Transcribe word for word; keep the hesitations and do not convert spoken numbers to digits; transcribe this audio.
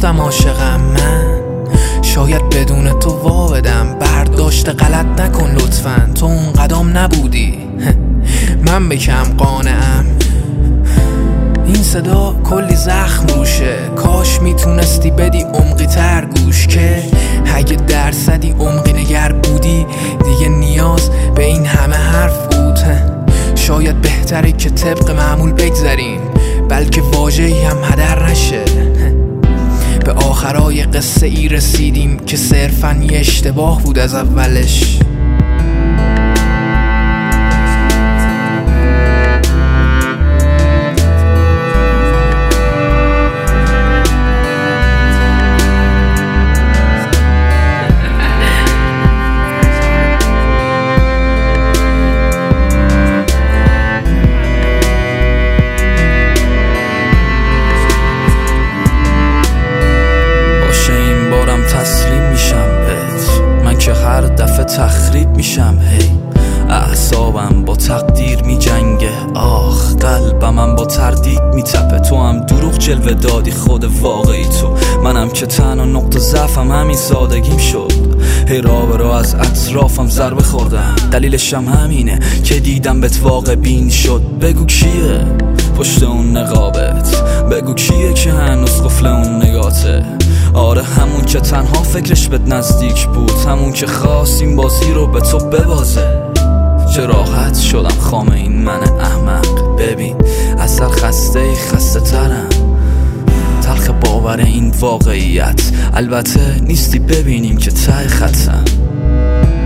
نیستم عاشقم من، شاید بدون تو وا بدم. برداشت غلط نکن لطفاً، تو اون قدم نبودی من بکم قانعم. این صدا کلی زخم روشه، کاش میتونستی بدی عمقی تر گوش، که اگه درصدی عمقی نگر بودی دیگه نیاز به این همه حرف بود. شاید بهتره که طبق معمول بگذریم، بلکه واژه‌ای هم هدر نشه. به آخرای قصه ای رسیدیم که صرفاً یه اشتباه بود از اولش. تسلیم میشم بهت، من که هر دفعه تخریب میشم. هی اعصابم با تقدیر میجنگه، آخ قلبم هم با تردید میتپه. تو هم دروغ جلوه دادی خود واقعی تو، منم که تنها نقطه ضعفم همین سادگیم شد. هی را به را از اطرافم ضربه خوردم، دلیلشم همینه که دیدم بهت واقع بین شد. بگو کیه پشت اون نقابت، بگو کیه که هنوز قفل اون نگاته. آره همون که تنها فکرش بهت نزدیک بود، همون که خواست این بازی رو به تو ببازه. چه راحت شدم خامه این من احمق، ببین از سر خسته خسته ترم. تلخ باور این واقعیت، البته نیستی ببینیم که ته خطم.